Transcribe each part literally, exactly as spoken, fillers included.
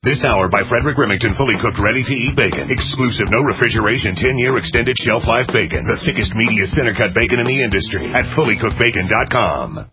This hour by Frederick Remington, fully cooked, ready-to-eat bacon. Exclusive, no refrigeration, ten-year extended shelf life bacon. The thickest, meatiest center-cut bacon in the industry at fully cooked bacon dot com.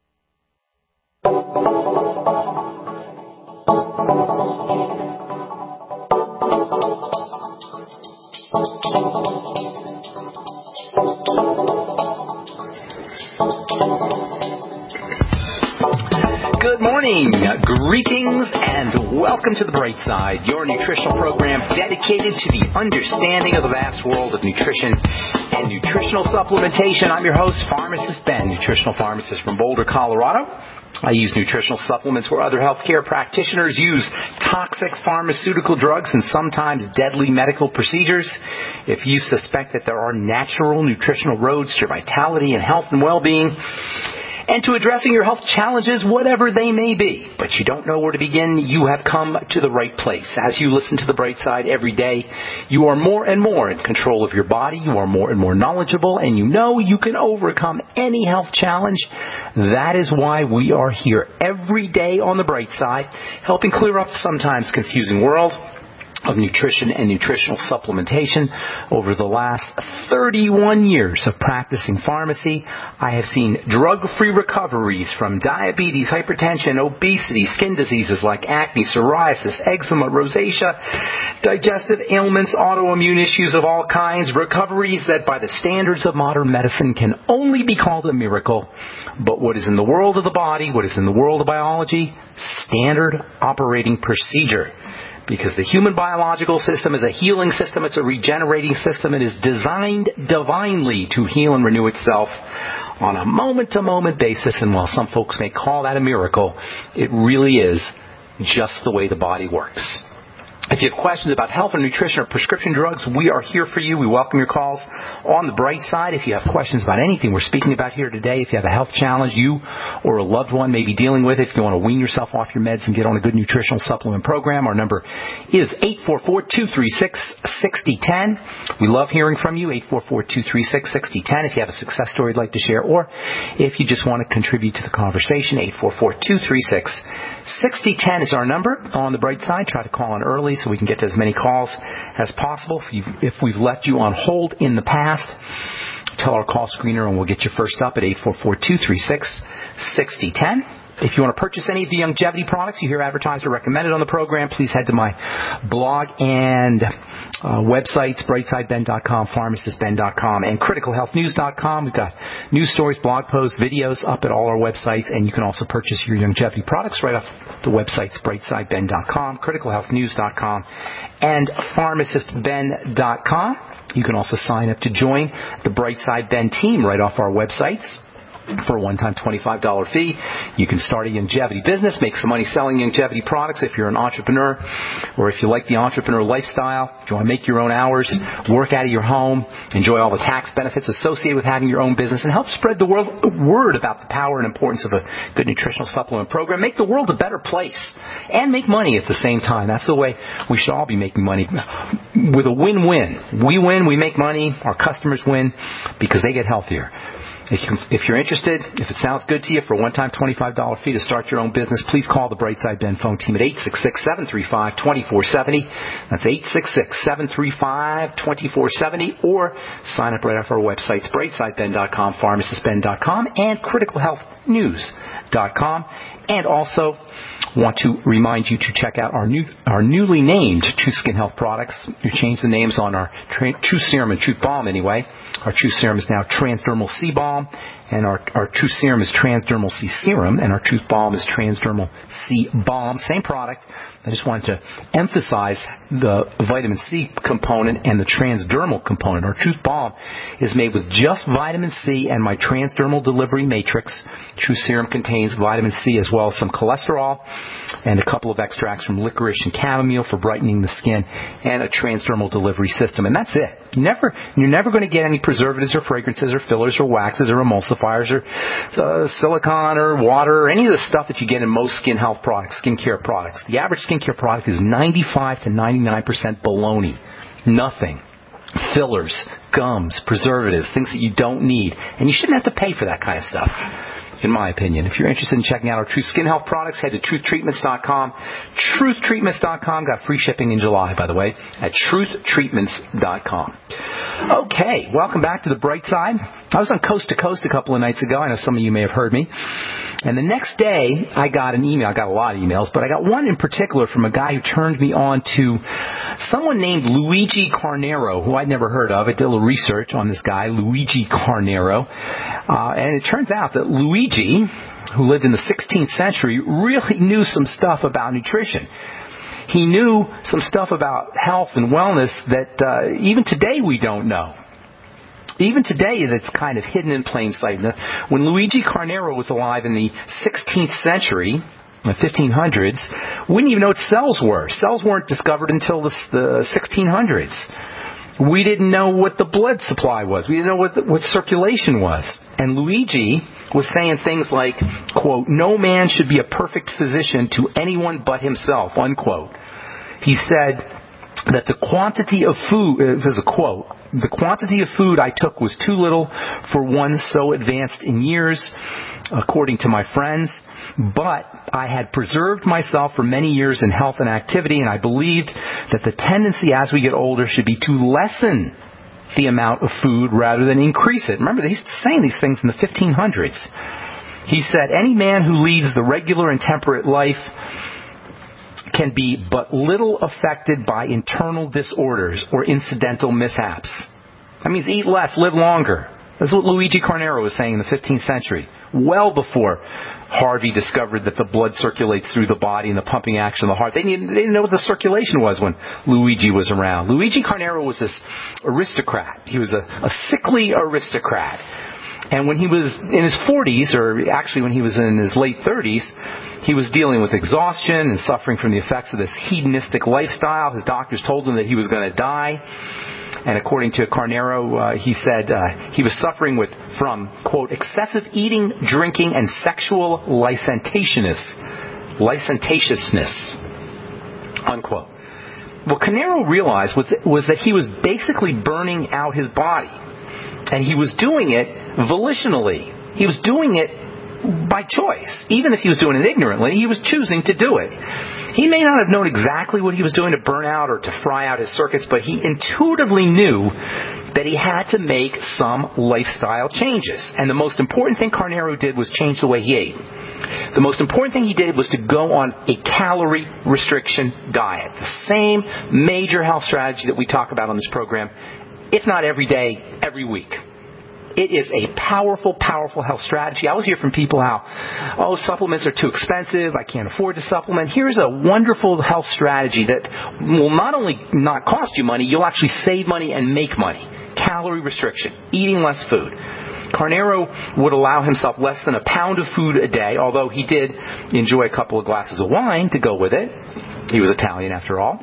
Good morning, greetings, and welcome to The Bright Side, your nutritional program dedicated to the understanding of the vast world of nutrition and nutritional supplementation. I'm your host, Pharmacist Ben, nutritional pharmacist from Boulder, Colorado. I use nutritional supplements where other healthcare practitioners use toxic pharmaceutical drugs and sometimes deadly medical procedures. If you suspect that there are natural nutritional roads to vitality and health and well-being, and to addressing your health challenges, whatever they may be, but you don't know where to begin, you have come to the right place. As you listen to The Bright Side every day, you are more and more in control of your body, you are more and more knowledgeable, and you know you can overcome any health challenge. That is why we are here every day on The Bright Side, helping clear up the sometimes confusing world of nutrition and nutritional supplementation. Over the last thirty-one years of practicing pharmacy, I have seen drug-free recoveries from diabetes, hypertension, obesity, skin diseases like acne, psoriasis, eczema, rosacea, digestive ailments, autoimmune issues of all kinds, recoveries that by the standards of modern medicine can only be called a miracle. But what is in the world of the body, what is in the world of biology, standard operating procedure. Because the human biological system is a healing system, it's a regenerating system, it is designed divinely to heal and renew itself on a moment-to-moment basis. And while some folks may call that a miracle, it really is just the way the body works. If you have questions about health or nutrition or prescription drugs, we are here for you. We welcome your calls on The Bright Side. If you have questions about anything we're speaking about here today, if you have a health challenge you or a loved one may be dealing with, if you want to wean yourself off your meds and get on a good nutritional supplement program, our number is eight four four, two three six, six zero one zero. We love hearing from you, eight four four, two three six, six zero one zero. If you have a success story you'd like to share, or if you just want to contribute to the conversation, eight four four, two three six, six zero one zero is our number on The Bright Side. Try to call on early so we can get to as many calls as possible. If, you've, if we've left you on hold in the past, tell our call screener and we'll get you first up at eight four four, two three six, six zero one zero. If you want to purchase any of the longevity products you hear advertised or recommended on the program, please head to my blog and uh, websites, bright side ben dot com, pharmacist ben dot com, and critical health news dot com. We've got news stories, blog posts, videos up at all our websites, and you can also purchase your longevity products right off the websites, bright side ben dot com, critical health news dot com, and pharmacist ben dot com. You can also sign up to join the Bright Side Ben team right off our websites. For a one-time twenty-five dollars fee, you can start a longevity business, make some money selling longevity products if you're an entrepreneur, or if you like the entrepreneur lifestyle, if you want to make your own hours, work out of your home, enjoy all the tax benefits associated with having your own business, and help spread the world, word about the power and importance of a good nutritional supplement program. Make the world a better place and make money at the same time. That's the way we should all be making money, with a win-win. We win, we make money, our customers win because they get healthier. If, you, if you're interested, if it sounds good to you, for a one-time twenty-five dollars fee to start your own business, please call the Bright Side Ben phone team at eight six six, seven three five, two four seven zero. That's eight six six, seven three five, two four seven zero. Or sign up right off our websites, bright side ben dot com, pharmacist ben dot com, and critical health news dot com. And also want to remind you to check out our new, our newly named True Skin Health products. We changed the names on our tra- True Serum and True Balm anyway. Our True Serum is now Transdermal C Balm, and our, our True Serum is Transdermal C Serum, and our True Balm is Transdermal C Balm. Same product. I just wanted to emphasize the vitamin C component and the transdermal component. Our Truth Balm is made with just vitamin C and my transdermal delivery matrix. True Serum contains vitamin C as well as some cholesterol and a couple of extracts from licorice and chamomile for brightening the skin, and a transdermal delivery system. And that's it. Never, you're never going to get any preservatives or fragrances or fillers or waxes or emulsifiers or uh, silicone or water or any of the stuff that you get in most skin health products, skincare products. The average skincare product is ninety-five to ninety-nine percent baloney. Nothing. Fillers, gums, preservatives, things that you don't need. And you shouldn't have to pay for that kind of stuff. in my opinion. If you're interested in checking out our Truth Skin Health products, head to truth treatments dot com. truth treatments dot com. Got free shipping in July, by the way, at truth treatments dot com. Okay, welcome back to the bright side. I was on Coast to Coast a couple of nights ago. I know some of you may have heard me. And the next day, I got an email. I got a lot of emails, but I got one in particular from a guy who turned me on to someone named Luigi Carnero, who I'd never heard of. I did a little research on this guy, Luigi Carnero. Uh, and it turns out that Luigi, who lived in the sixteenth century, really knew some stuff about nutrition. He knew some stuff about health and wellness that uh, even today we don't know. Even today, that's kind of hidden in plain sight. When Luigi Carnero was alive in the sixteenth century, the fifteen hundreds, we didn't even know what cells were. Cells weren't discovered until the, the sixteen hundreds. We didn't know what the blood supply was. We didn't know what, the, what circulation was. And Luigi was saying things like, quote, "No man should be a perfect physician to anyone but himself," unquote. He said that the quantity of food, uh, this is a quote, "The quantity of food I took was too little for one so advanced in years, according to my friends, but I had preserved myself for many years in health and activity, and I believed that the tendency as we get older should be to lessen the amount of food rather than increase it." Remember, he's saying these things in the fifteen hundreds. He said, "Any man who leads the regular and temperate life can be but little affected by internal disorders or incidental mishaps." That means eat less, live longer. That's what Luigi Carnero was saying in the fifteenth century, well before Harvey discovered that the blood circulates through the body and the pumping action of the heart. They didn't, they didn't know what the circulation was when Luigi was around. Luigi Carnero was this aristocrat. He was a, a sickly aristocrat. And when he was in his forties, or actually when he was in his late thirties, he was dealing with exhaustion and suffering from the effects of this hedonistic lifestyle. His doctors told him that he was going to die. And according to Carnero, uh, he said uh, he was suffering with from, quote, excessive eating, drinking, and sexual licentiousness, licentiousness, unquote. What Carnero realized was, was that he was basically burning out his body. And he was doing it volitionally. He was doing it by choice. Even if he was doing it ignorantly, he was choosing to do it. He may not have known exactly what he was doing to burn out or to fry out his circuits, but he intuitively knew that he had to make some lifestyle changes. And the most important thing Carnero did was change the way he ate. The most important thing he did was to go on a calorie restriction diet. The same major health strategy that we talk about on this program, if not every day, every week. It is a powerful, powerful health strategy. I always hear from people how, oh, supplements are too expensive, I can't afford to supplement. Here's a wonderful health strategy that will not only not cost you money, you'll actually save money and make money. Calorie restriction, eating less food. Carnero would allow himself less than a pound of food a day, although he did enjoy a couple of glasses of wine to go with it. He was Italian after all.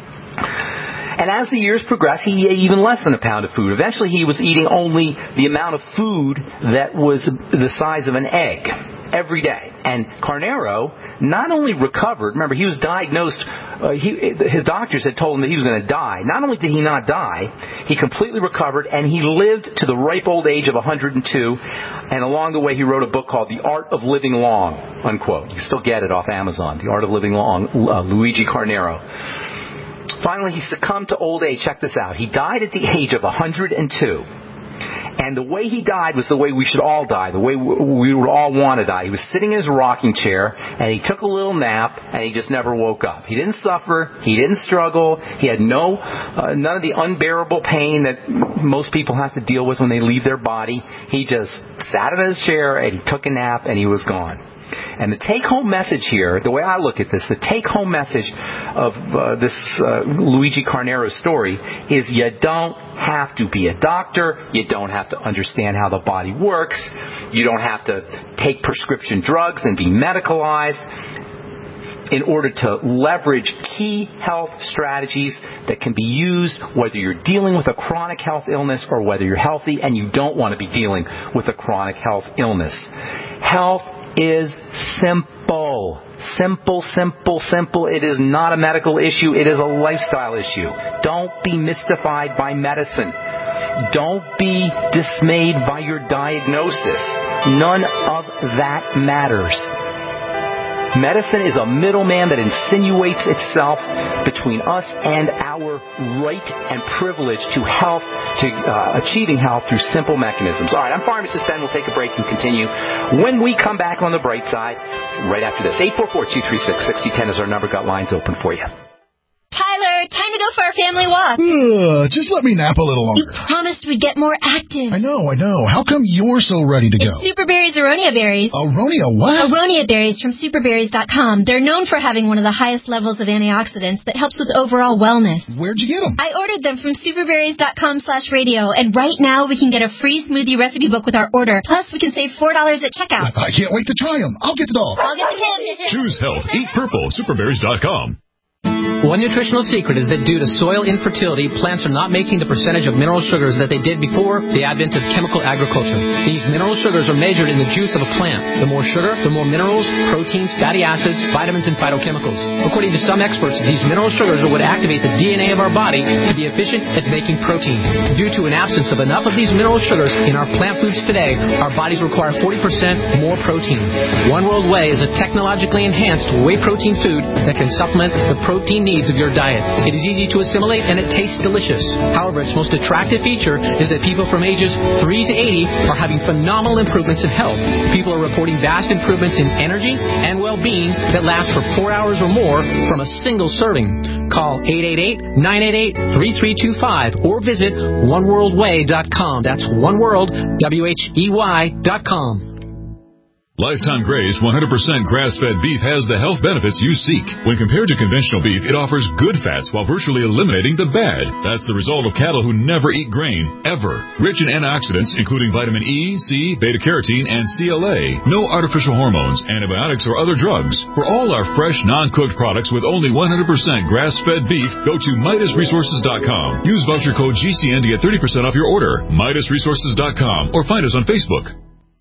And as the years progressed, he ate even less than a pound of food. Eventually, he was eating only the amount of food that was the size of an egg every day. And Carnero not only recovered, remember, he was diagnosed, uh, he, his doctors had told him that he was going to die. Not only did he not die, he completely recovered, and he lived to the ripe old age of one hundred two. And along the way, he wrote a book called The Art of Living Long, unquote. You can still get it off Amazon, The Art of Living Long, uh, Luigi Carnero. Finally, he succumbed to old age. Check this out. He died at the age of one hundred two. And the way he died was the way we should all die, the way we would all want to die. He was sitting in his rocking chair, and he took a little nap, and he just never woke up. He didn't suffer. He didn't struggle. He had no, uh, none of the unbearable pain that most people have to deal with when they leave their body. He just sat in his chair, and he took a nap, and he was gone. And the take-home message here, the way I look at this, the take-home message of uh, this uh, Luigi Carnero story is you don't have to be a doctor. You don't have to understand how the body works. You don't have to take prescription drugs and be medicalized in order to leverage key health strategies that can be used whether you're dealing with a chronic health illness or whether you're healthy and you don't want to be dealing with a chronic health illness. Health is simple. Simple, simple, simple. It is not a medical issue. It is a lifestyle issue. Don't be mystified by medicine. Don't be dismayed by your diagnosis. None of that matters. Medicine is a middleman that insinuates itself between us and our right and privilege to health, to uh, achieving health through simple mechanisms. All right, I'm Pharmacist Ben. We'll take a break and continue when we come back on the bright side right after this. eight four four, two three six, six zero one zero is our number. Got lines open for you. Tyler, time to go for our family walk. Uh, just let me nap a little longer. You promised we'd get more active. I know, I know. How come you're so ready to go? It's Superberry's Aronia Berries. Aronia what? Aronia Berries from superberries dot com. They're known for having one of the highest levels of antioxidants that helps with overall wellness. Where'd you get them? I ordered them from superberries dot com slash radio, and right now we can get a free smoothie recipe book with our order. Plus, we can save four dollars at checkout. I can't wait to try them. I'll get the dog. I'll get the kid. Choose health. Eat purple. superberries dot com. One nutritional secret is that due to soil infertility, plants are not making the percentage of mineral sugars that they did before the advent of chemical agriculture. These mineral sugars are measured in the juice of a plant. The more sugar, the more minerals, proteins, fatty acids, vitamins, and phytochemicals. According to some experts, these mineral sugars are what activate the D N A of our body to be efficient at making protein. Due to an absence of enough of these mineral sugars in our plant foods today, our bodies require forty percent more protein. One World Whey is a technologically enhanced whey protein food that can supplement the protein needs of your diet. It is easy to assimilate and it tastes delicious. However, its most attractive feature is that people from ages three to eighty are having phenomenal improvements in health. People are reporting vast improvements in energy and well-being that last for four hours or more from a single serving. Call eight eight eight, nine eight eight, three three two five or visit one world way dot com. That's one world, W H E Y dot com. Lifetime Graze one hundred percent grass-fed beef has the health benefits you seek. When compared to conventional beef, it offers good fats while virtually eliminating the bad. That's the result of cattle who never eat grain, ever. Rich in antioxidants, including vitamin E, C, beta-carotene, and C L A. No artificial hormones, antibiotics, or other drugs. For all our fresh, non-cooked products with only one hundred percent grass-fed beef, go to Midas Resources dot com. Use voucher code G C N to get thirty percent off your order. Midas Resources dot com or find us on Facebook.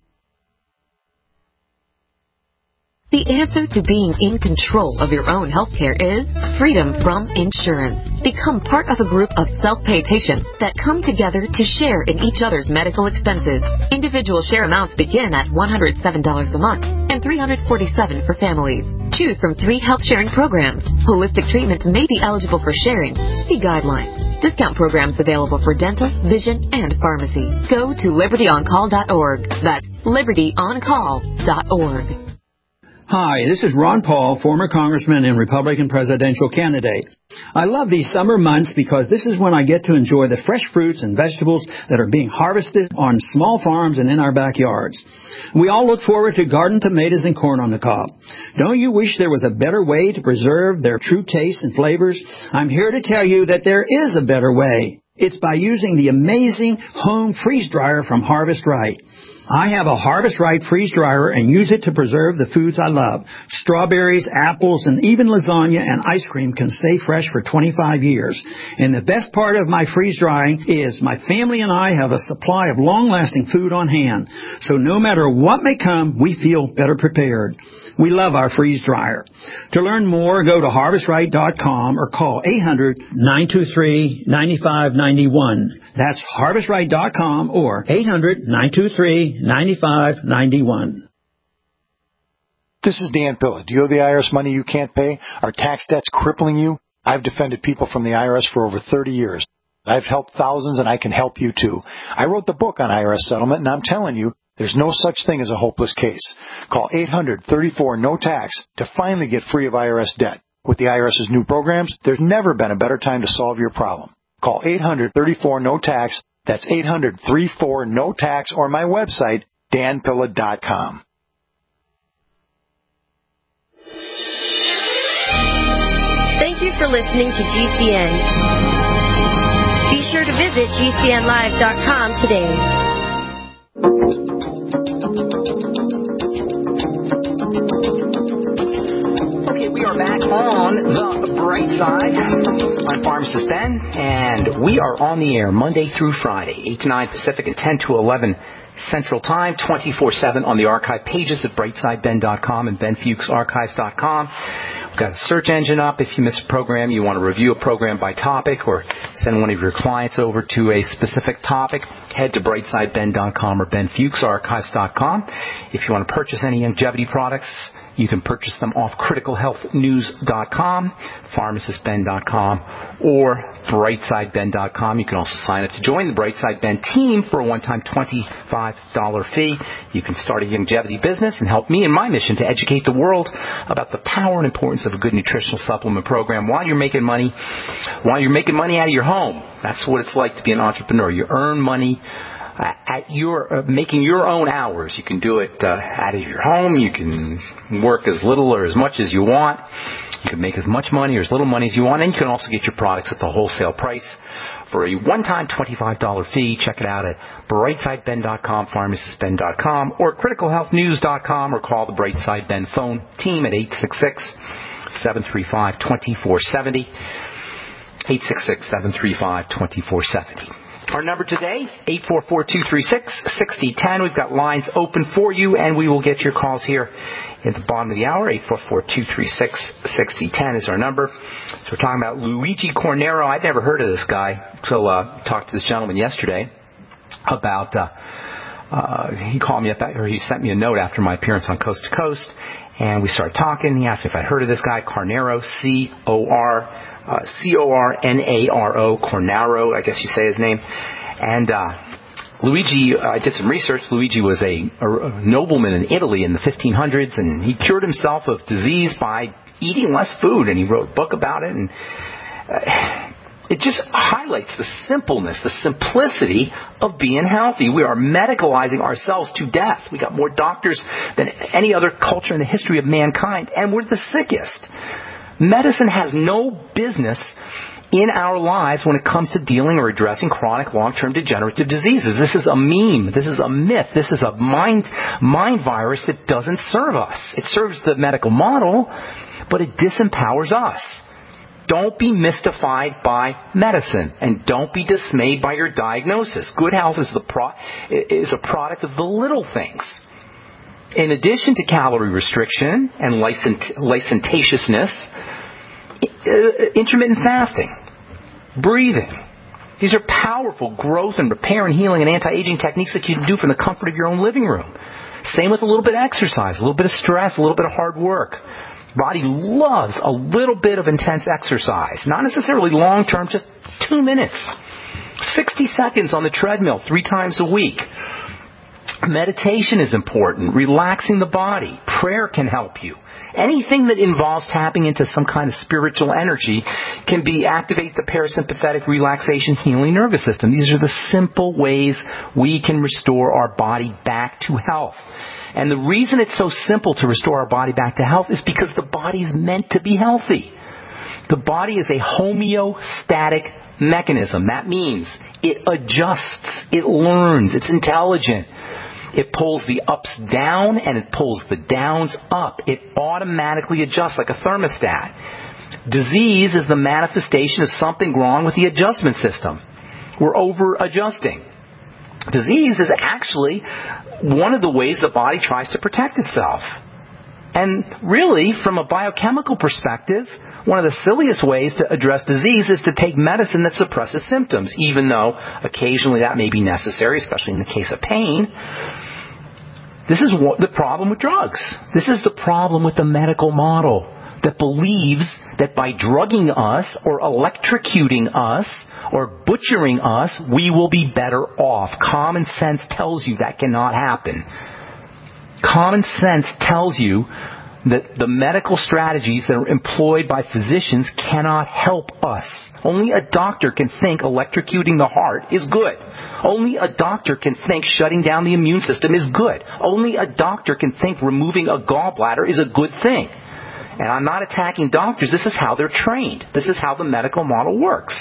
The answer to being in control of your own healthcare is freedom from insurance. Become part of a group of self-pay patients that come together to share in each other's medical expenses. Individual share amounts begin at one hundred seven dollars a month and three hundred forty-seven dollars for families. Choose from three health sharing programs. Holistic treatments may be eligible for sharing. See guidelines. Discount programs available for dental, vision, and pharmacy. Go to liberty on call dot org. That's liberty on call dot org. Hi, this is Ron Paul, former congressman and Republican presidential candidate. I love these summer months because this is when I get to enjoy the fresh fruits and vegetables that are being harvested on small farms and in our backyards. We all look forward to garden tomatoes and corn on the cob. Don't you wish there was a better way to preserve their true taste and flavors? I'm here to tell you that there is a better way. It's by using the amazing home freeze dryer from Harvest Right. I have a Harvest Right freeze dryer and use it to preserve the foods I love. Strawberries, apples, and even lasagna and ice cream can stay fresh for twenty-five years. And the best part of my freeze drying is my family and I have a supply of long-lasting food on hand. So no matter what may come, we feel better prepared. We love our freeze dryer. To learn more, go to harvest right dot com or call eight hundred, nine two three, nine five nine one. That's harvest right dot com or eight hundred, nine two three, nine five nine one. This is Dan Pilla. Do you owe the I R S money you can't pay? Are tax debts crippling you? I've defended people from the I R S for over thirty years. I've helped thousands, and I can help you too. I wrote the book on I R S settlement, and I'm telling you, there's no such thing as a hopeless case. Call eight hundred, thirty-four, no tax to finally get free of I R S debt. With the IRS's new programs, there's never been a better time to solve your problem. Call eight hundred, thirty-four, no tax. That's eight hundred, thirty-four, no tax, or my website, dan pilla dot com. Thank you for listening to G C N. Be sure to visit G C N live dot com today. Okay, we are back on the bright side. I'm Pharmacist Ben, and we are on the air Monday through Friday, eight to nine Pacific and ten to eleven Central Time, twenty-four seven on the archive pages at brightside ben dot com and ben fuchs archives dot com. We've got a search engine up. If you miss a program, you want to review a program by topic or send one of your clients over to a specific topic, head to brightside ben dot com or ben fuchs archives dot com. If you want to purchase any longevity products, you can purchase them off critical health news dot com, pharmacist ben dot com, or brightside ben dot com. You can also sign up to join the Brightside Ben team for a one-time twenty-five dollars fee. You can start a longevity business and help me in my mission to educate the world about the power and importance of a good nutritional supplement program while you're making money, while you're making money out of your home. That's what it's like to be an entrepreneur. You earn money at your uh, making your own hours. You can do it uh, out of your home. You can work as little or as much as you want. You can make as much money or as little money as you want, and you can also get your products at the wholesale price for a one-time twenty-five dollars fee. Check it out at brightside ben dot com, pharmacist ben dot com, or critical health news dot com, or call the Brightside Ben phone team at eight six six, seven three five, two four seven zero, eight six six, seven three five, two four seven zero. Our number today, eight four four, two three six, six zero one zero. We've got lines open for you, and we will get your calls here at the bottom of the hour. eight four four, two three six, six zero one zero is our number. So we're talking about Luigi Cornero. I'd never heard of this guy, so uh, talked to this gentleman yesterday about, uh, uh, he called me up, or he sent me a note after my appearance on Coast to Coast, and we started talking. He asked me if I'd heard of this guy, Cornero, C O R Uh, C O R N A R O, Cornaro, I guess you say his name. And uh, Luigi, uh, I did some research. Luigi was a, a nobleman in Italy in the fifteen hundreds, and he cured himself of disease by eating less food, and he wrote a book about it. And uh, it just highlights the simpleness, the simplicity of being healthy. We are medicalizing ourselves to death. We got more doctors than any other culture in the history of mankind, and we're the sickest. Medicine has no business in our lives when it comes to dealing or addressing chronic long-term degenerative diseases. This is a meme. This is a myth. This is a mind, mind virus that doesn't serve us. It serves the medical model, but it disempowers us. Don't be mystified by medicine, and don't be dismayed by your diagnosis. Good health is, the pro- is a product of the little things. In addition to calorie restriction and licent- licentiousness, intermittent fasting, breathing. These are powerful growth and repair and healing and anti-aging techniques that you can do from the comfort of your own living room. Same with a little bit of exercise, a little bit of stress, a little bit of hard work. Body loves a little bit of intense exercise. Not necessarily long-term, just two minutes. sixty seconds on the treadmill three times a week. Meditation is important. Relaxing the body. Prayer can help you. Anything that involves tapping into some kind of spiritual energy can be activate the parasympathetic relaxation healing nervous system. These are the simple ways we can restore our body back to health. And the reason it's so simple to restore our body back to health is because the body is meant to be healthy. The body is a homeostatic mechanism. That means it adjusts, it learns, it's intelligent. It pulls the ups down and it pulls the downs up. It automatically adjusts like a thermostat. Disease is the manifestation of something wrong with the adjustment system. We're over-adjusting. Disease is actually one of the ways the body tries to protect itself. And really, from a biochemical perspective, one of the silliest ways to address disease is to take medicine that suppresses symptoms, even though occasionally that may be necessary, especially in the case of pain. This is what the problem with drugs. This is the problem with the medical model that believes that by drugging us or electrocuting us or butchering us, we will be better off. Common sense tells you that cannot happen. Common sense tells you that the medical strategies that are employed by physicians cannot help us. Only a doctor can think electrocuting the heart is good. Only a doctor can think shutting down the immune system is good. Only a doctor can think removing a gallbladder is a good thing. And I'm not attacking doctors. This is how they're trained. This is how the medical model works.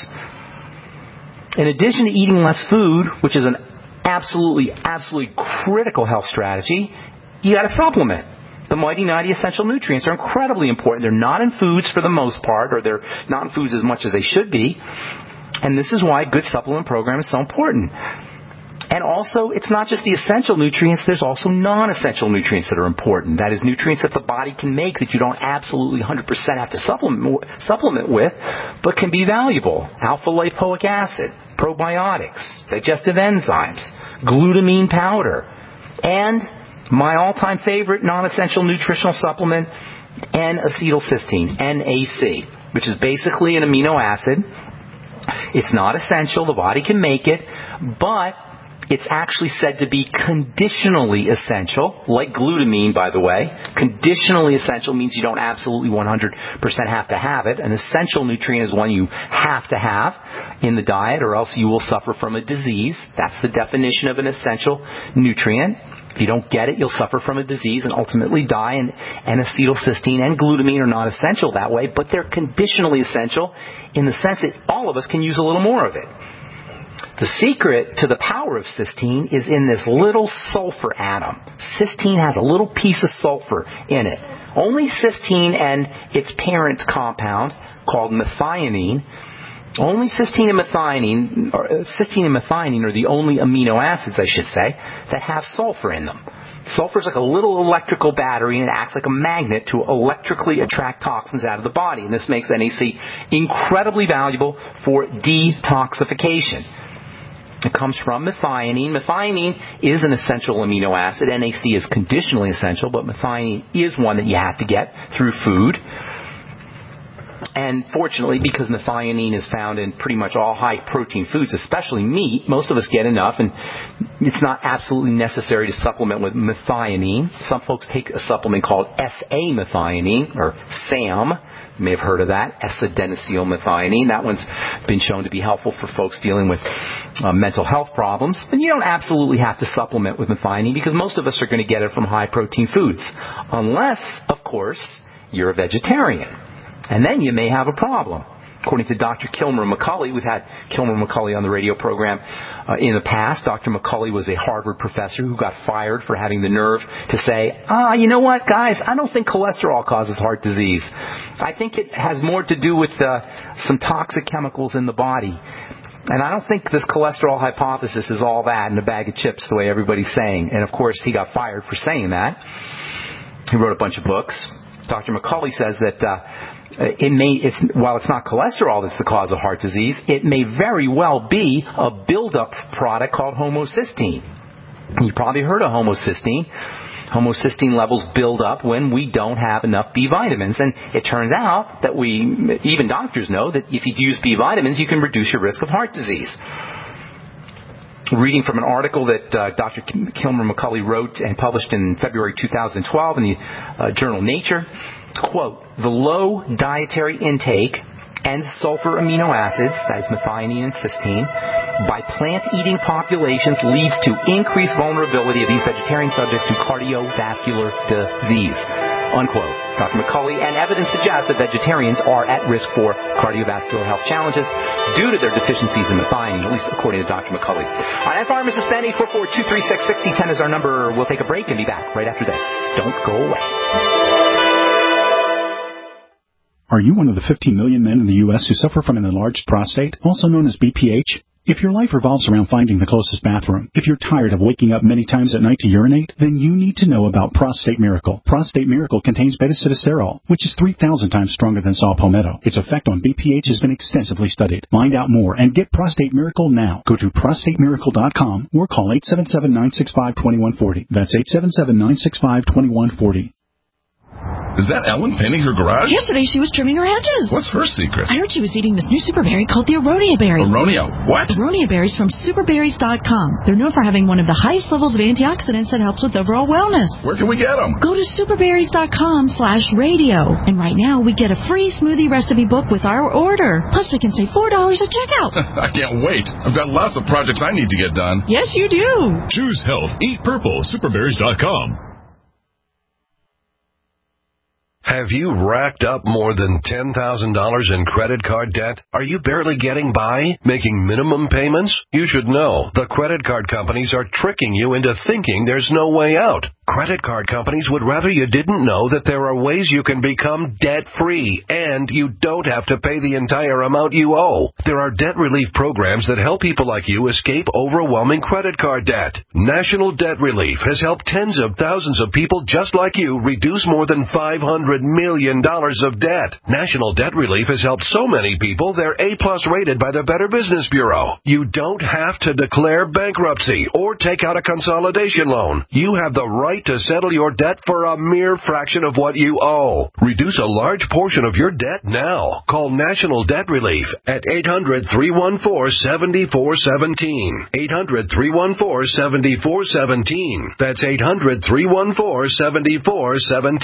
In addition to eating less food, which is an absolutely, absolutely critical health strategy, you got to supplement. The mighty ninety essential nutrients are incredibly important. They're not in foods for the most part, or they're not in foods as much as they should be. And this is why a good supplement program is so important. And also, it's not just the essential nutrients, there's also non-essential nutrients that are important. That is, nutrients that the body can make that you don't absolutely one hundred percent have to supplement, supplement with, but can be valuable. Alpha-lipoic acid, probiotics, digestive enzymes, glutamine powder, and my all-time favorite non-essential nutritional supplement, N-acetylcysteine, N A C, which is basically an amino acid. It's not essential, the body can make it, but it's actually said to be conditionally essential, like glutamine, by the way. Conditionally essential means you don't absolutely one hundred percent have to have it. An essential nutrient is one you have to have in the diet, or else you will suffer from a disease. That's the definition of an essential nutrient. If you don't get it, you'll suffer from a disease and ultimately die. And, and acetylcysteine and glutamine are not essential that way, but they're conditionally essential in the sense that all of us can use a little more of it. The secret to the power of cysteine is in this little sulfur atom. Cysteine has a little piece of sulfur in it. Only cysteine and its parent compound, called methionine, only cysteine and methionine, or cysteine and methionine are the only amino acids, I should say, that have sulfur in them. Sulfur is like a little electrical battery, and it acts like a magnet to electrically attract toxins out of the body. And this makes N A C incredibly valuable for detoxification. It comes from methionine. Methionine is an essential amino acid. N A C is conditionally essential, but methionine is one that you have to get through food. And fortunately, because methionine is found in pretty much all high-protein foods, especially meat, most of us get enough, and it's not absolutely necessary to supplement with methionine. Some folks take a supplement called S A methionine, or SAM. You may have heard of that, S-adenosylmethionine. That one's been shown to be helpful for folks dealing with uh, mental health problems. And you don't absolutely have to supplement with methionine, because most of us are going to get it from high-protein foods, unless, of course, you're a vegetarian. And then you may have a problem. According to Doctor Kilmer McCulley, we've had Kilmer McCulley on the radio program uh, in the past. Doctor McCulley was a Harvard professor who got fired for having the nerve to say, ah, you know what, guys, I don't think cholesterol causes heart disease. I think it has more to do with uh, some toxic chemicals in the body. And I don't think this cholesterol hypothesis is all that in a bag of chips the way everybody's saying. And, of course, he got fired for saying that. He wrote a bunch of books. Doctor McCulley says that uh, it may, it's, while it's not cholesterol that's the cause of heart disease, it may very well be a buildup product called homocysteine. You probably heard of homocysteine. Homocysteine levels build up when we don't have enough B vitamins. And it turns out that we, even doctors know, that if you use B vitamins, you can reduce your risk of heart disease. Reading from an article that uh, Doctor Kilmer McCulley wrote and published in February two thousand twelve in the uh, journal Nature, quote, the low dietary intake and sulfur amino acids, that is methionine and cysteine, by plant-eating populations leads to increased vulnerability of these vegetarian subjects to cardiovascular disease, unquote. Doctor McCulley, and evidence suggests that vegetarians are at risk for cardiovascular health challenges due to their deficiencies in methionine, at least according to Doctor McCulley. All right, I'm Pharmacist Ben. eight four four, two three six, six zero one zero is our number. We'll take a break and be back right after this. Don't go away. Are you one of the fifteen million men in the U S who suffer from an enlarged prostate, also known as B P H? If your life revolves around finding the closest bathroom, if you're tired of waking up many times at night to urinate, then you need to know about Prostate Miracle. Prostate Miracle contains beta-sitosterol, which is three thousand times stronger than saw palmetto. Its effect on B P H has been extensively studied. Find out more and get Prostate Miracle now. Go to prostate miracle dot com or call eight seven seven, nine six five, two one four zero. That's eight seven seven, nine six five, two one four zero. Is that Ellen painting her garage? Yesterday she was trimming her hedges. What's her secret? I heard she was eating this new super berry called the Aronia berry. Aronia? What? Aronia berries from super berries dot com. They're known for having one of the highest levels of antioxidants that helps with overall wellness. Where can we get them? Go to super berries dot com slash radio. And right now we get a free smoothie recipe book with our order. Plus we can save four dollars at checkout. I can't wait. I've got lots of projects I need to get done. Yes, you do. Choose health. Eat purple. super berries dot com. Have you racked up more than ten thousand dollars in credit card debt? Are you barely getting by, making minimum payments? You should know the credit card companies are tricking you into thinking there's no way out. Credit card companies would rather you didn't know that there are ways you can become debt-free, and you don't have to pay the entire amount you owe. There are debt relief programs that help people like you escape overwhelming credit card debt. National Debt Relief has helped tens of thousands of people just like you reduce more than five hundred million dollars of debt. National Debt Relief has helped so many people they're A-plus rated by the Better Business Bureau. You don't have to declare bankruptcy or take out a consolidation loan. You have the right to settle your debt for a mere fraction of what you owe. Reduce a large portion of your debt now. Call National Debt Relief at eight hundred, three one four, seven four one seven. eight hundred, three one four, seven four one seven. That's eight hundred, three one four, seven four one seven.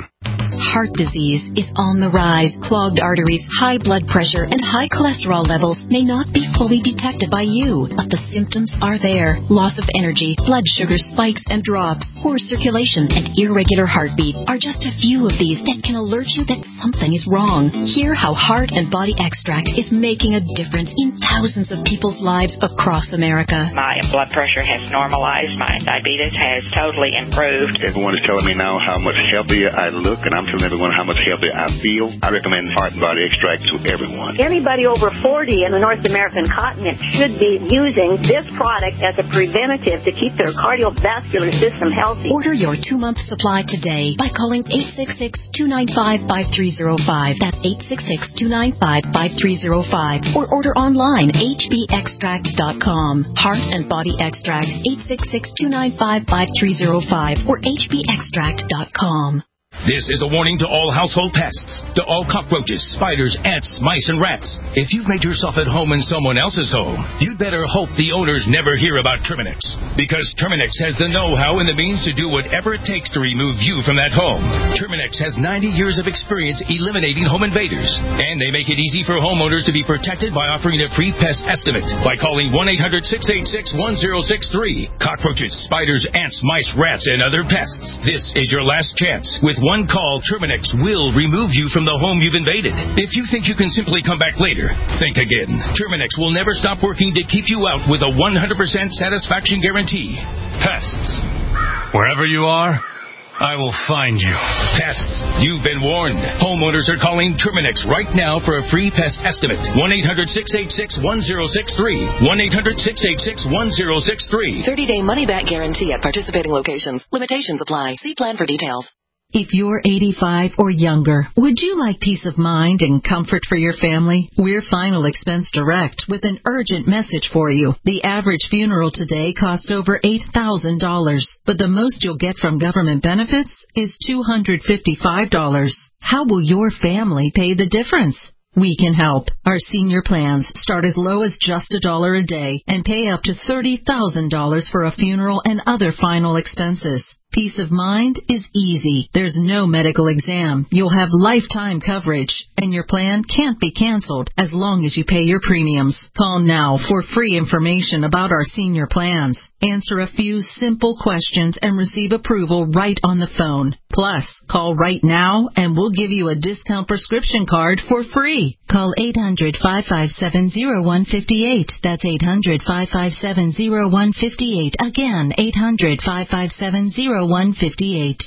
Heart disease is on the rise. Clogged arteries, high blood pressure, and high cholesterol levels may not be fully detected by you, but the symptoms are there. Loss of energy, blood sugar spikes and drops, poor circulation, and irregular heartbeat are just a few of these that can alert you that something is wrong. Hear how Heart and Body Extract is making a difference in thousands of people's lives across America. My blood pressure has normalized. My diabetes has totally improved. Everyone is telling me now how much healthier I look, and I'm telling everyone how much healthier I feel. I recommend Heart and Body Extract to everyone. Anybody over forty in the North American continent should be using this product as a preventative to keep their cardiovascular system healthy. Order your two-month supply today by calling eight six six, two nine five, five three zero five. That's eight six six, two nine five, five three zero five. Or order online, h b extract dot com. Heart and Body Extract, eight six six, two nine five, five three zero five or h b extract dot com. This is a warning to all household pests, to all cockroaches, spiders, ants, mice, and rats. If you've made yourself at home in someone else's home, you'd better hope the owners never hear about Terminix. Because Terminix has the know-how and the means to do whatever it takes to remove you from that home. Terminix has ninety years of experience eliminating home invaders. And they make it easy for homeowners to be protected by offering a free pest estimate by calling one eight hundred, six eight six, one zero six three. Cockroaches, spiders, ants, mice, rats, and other pests. This is your last chance. With one call, Terminix will remove you from the home you've invaded. If you think you can simply come back later, think again. Terminix will never stop working to keep you out with a one hundred percent satisfaction guarantee. Pests. Wherever you are, I will find you. Pests, you've been warned. Homeowners are calling Terminix right now for a free pest estimate. one eight hundred, six eight six, one zero six three. one eight hundred, six eight six, one zero six three. thirty-day money-back guarantee at participating locations. Limitations apply. See plan for details. If you're eighty-five or younger, would you like peace of mind and comfort for your family? We're Final Expense Direct with an urgent message for you. The average funeral today costs over eight thousand dollars, but the most you'll get from government benefits is two hundred fifty-five dollars. How will your family pay the difference? We can help. Our senior plans start as low as just a dollar a day and pay up to thirty thousand dollars for a funeral and other final expenses. Peace of mind is easy. There's no medical exam. You'll have lifetime coverage, and your plan can't be canceled as long as you pay your premiums. Call now for free information about our senior plans. Answer a few simple questions and receive approval right on the phone. Plus, call right now and we'll give you a discount prescription card for free. Call eight hundred, five five seven, zero one five eight. That's eight hundred, five five seven, zero one five eight. Again, eight hundred, five five seven, zero one five eight.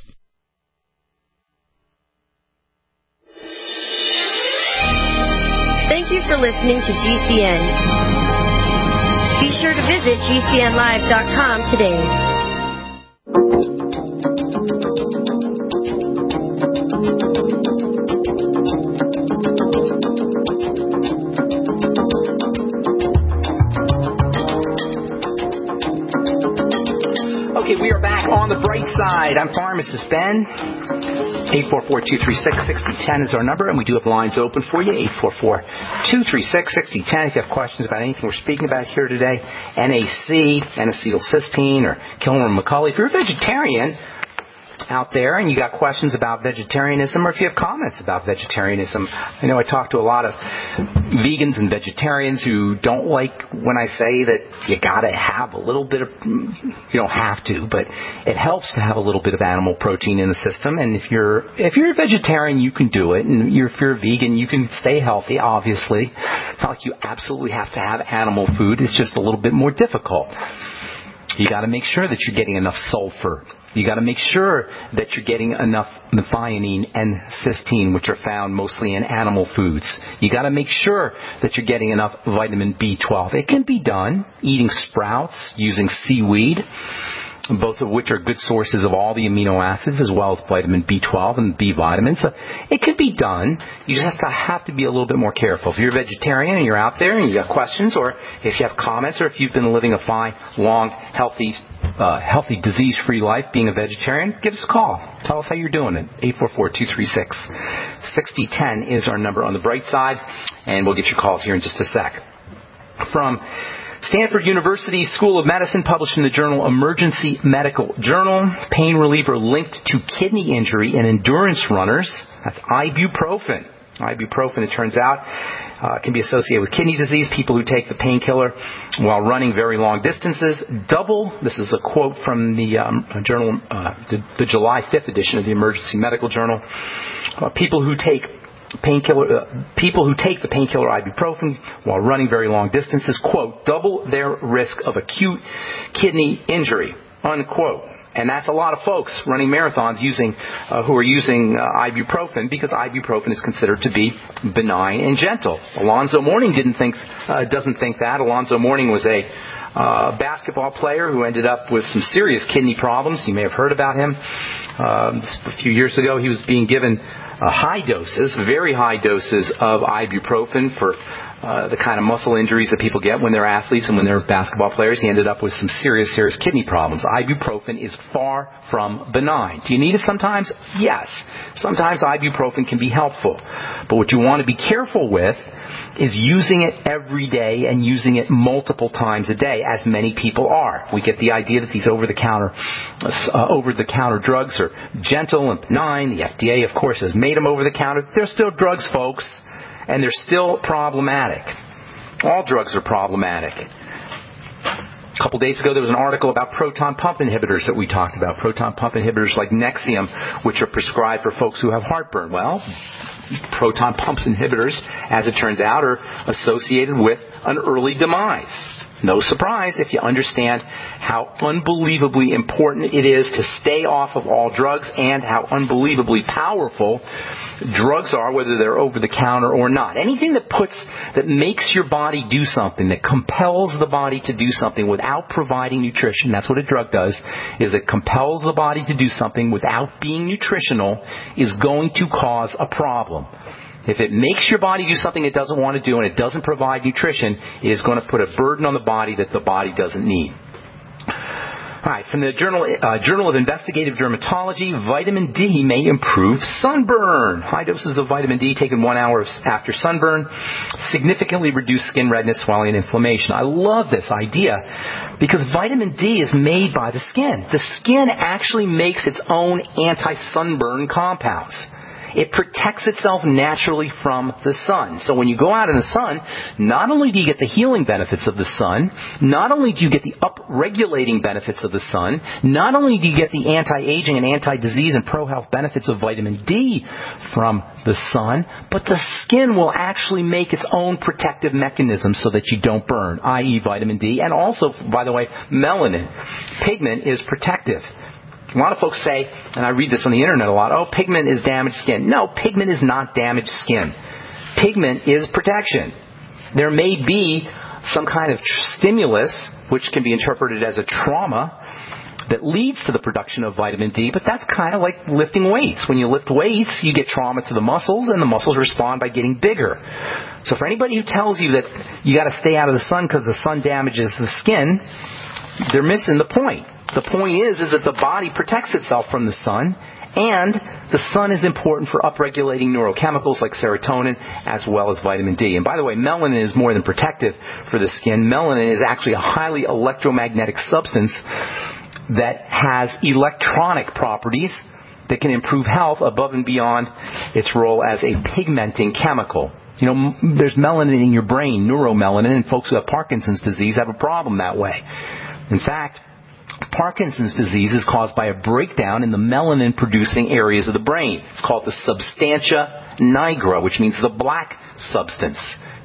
Thank you for listening to G C N. Be sure to visit G C N live dot com today. Okay, we are back on the bright side. I'm Pharmacist Ben. eight four four, two three six, six zero one zero is our number, and we do have lines open for you. eight four four, two three six, six zero one zero if you have questions about anything we're speaking about here today. N A C, N-acetylcysteine, or Kilmer-McCulley. If you're a vegetarian out there and you got questions about vegetarianism, or if you have comments about vegetarianism, I know I talk to a lot of vegans and vegetarians who don't like when I say that you gotta have a little bit of, you don't have to, but it helps to have a little bit of animal protein in the system. And if you're if you're a vegetarian, you can do it, and you're, if you're a vegan, you can stay healthy. Obviously, it's not like you absolutely have to have animal food. It's just a little bit more difficult. You got to make sure that you're getting enough sulfur You got to make sure that you're getting enough methionine and cysteine, which are found mostly in animal foods. You got to make sure that you're getting enough vitamin B twelve. It can be done eating sprouts, using seaweed, both of which are good sources of all the amino acids as well as vitamin B twelve and B vitamins. So it could be done. You just have to, have to be a little bit more careful. If you're a vegetarian and you're out there and you got questions, or if you have comments, or if you've been living a fine, long, healthy, uh, healthy, disease-free life being a vegetarian, give us a call. Tell us how you're doing it. eight four four, two three six, six zero one zero is our number on the bright side, and we'll get your calls here in just a sec. From Stanford University School of Medicine, published in the journal Emergency Medical Journal, pain reliever linked to kidney injury in endurance runners. That's ibuprofen. Ibuprofen, it turns out, uh, can be associated with kidney disease. People who take the painkiller while running very long distances double. This is a quote from the um, journal, uh, the, the July fifth edition of the Emergency Medical Journal. Uh, people who take Painkiller uh, people who take the painkiller ibuprofen while running very long distances, quote, double their risk of acute kidney injury, unquote. And that's a lot of folks running marathons using uh, who are using uh, ibuprofen, because ibuprofen is considered to be benign and gentle. Alonzo Mourning didn't think uh, doesn't think that. Alonzo Mourning was a uh, basketball player who ended up with some serious kidney problems. You may have heard about him. Uh, a few years ago, he was being given Uh, high doses, very high doses of ibuprofen for uh, the kind of muscle injuries that people get when they're athletes and when they're basketball players. He ended up with some serious, serious kidney problems. Ibuprofen is far from benign. Do you need it sometimes? Yes. Sometimes ibuprofen can be helpful. But what you want to be careful with is using it every day and using it multiple times a day, as many people are. We get the idea that these over-the-counter uh, over-the-counter drugs are gentle and benign. The F D A, of course, has made them over-the-counter. They're still drugs, folks, and they're still problematic. All drugs are problematic. A couple days ago, there was an article about proton pump inhibitors that we talked about. Proton pump inhibitors like Nexium, which are prescribed for folks who have heartburn. Well, proton pump inhibitors, as it turns out, are associated with an early demise. No surprise if you understand how unbelievably important it is to stay off of all drugs, and how unbelievably powerful drugs are, whether they're over-the-counter or not. Anything that puts, that makes your body do something, that compels the body to do something without providing nutrition, that's what a drug does, is it compels the body to do something without being nutritional, is going to cause a problem. If it makes your body do something it doesn't want to do and it doesn't provide nutrition, it is going to put a burden on the body that the body doesn't need. All right, from the Journal, uh, Journal of Investigative Dermatology, vitamin D may improve sunburn. High doses of vitamin D taken one hour after sunburn significantly reduce skin redness, swelling, and inflammation. I love this idea because vitamin D is made by the skin. The skin actually makes its own anti-sunburn compounds. It protects itself naturally from the sun. So when you go out in the sun, not only do you get the healing benefits of the sun, not only do you get the up-regulating benefits of the sun, not only do you get the anti-aging and anti-disease and pro-health benefits of vitamin D from the sun, but the skin will actually make its own protective mechanism so that you don't burn, that is vitamin D. And also, by the way, melanin. Pigment is protective. A lot of folks say, and I read this on the internet a lot, oh, pigment is damaged skin. No, pigment is not damaged skin. Pigment is protection. There may be some kind of stimulus, which can be interpreted as a trauma, that leads to the production of vitamin D, but that's kind of like lifting weights. When you lift weights, you get trauma to the muscles, and the muscles respond by getting bigger. So for anybody who tells you that you got to stay out of the sun because the sun damages the skin, they're missing the point. The point is, is that the body protects itself from the sun, and the sun is important for upregulating neurochemicals like serotonin as well as vitamin D. And by the way, melanin is more than protective for the skin. Melanin is actually a highly electromagnetic substance that has electronic properties that can improve health above and beyond its role as a pigmenting chemical. You know, there's melanin in your brain, neuromelanin, and folks who have Parkinson's disease have a problem that way. In fact, Parkinson's disease is caused by a breakdown in the melanin-producing areas of the brain. It's called the substantia nigra, which means the black substance.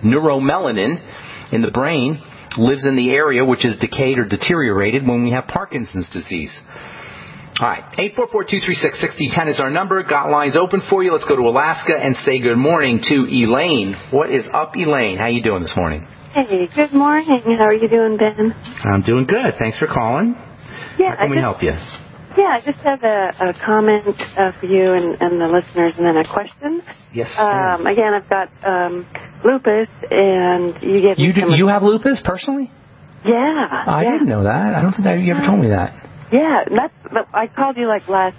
Neuromelanin in the brain lives in the area which is decayed or deteriorated when we have Parkinson's disease. All right. eight four four, two three six, six zero one zero is our number. Got lines open for you. Let's go to Alaska and say good morning to Elaine. What is up, Elaine? How you doing this morning? Hey, good morning. How are you doing, Ben? I'm doing good. Thanks for calling. Yeah, How can I we just, help you? Yeah, I just have a, a comment uh, for you and, and the listeners, and then a question. Yes. Um, again, I've got um, lupus, and you gave You me do, some... you have lupus personally? Yeah. I yeah. didn't know that. I don't think that you ever told me that. Yeah, that's. I called you like last,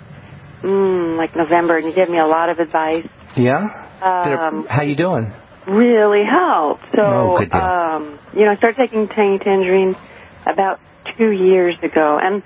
mm, like November, and you gave me a lot of advice. Yeah. Um, it, how you doing? Really helped. So, oh, good deal. um, you know, I started taking Tangy Tangerine about two years ago, and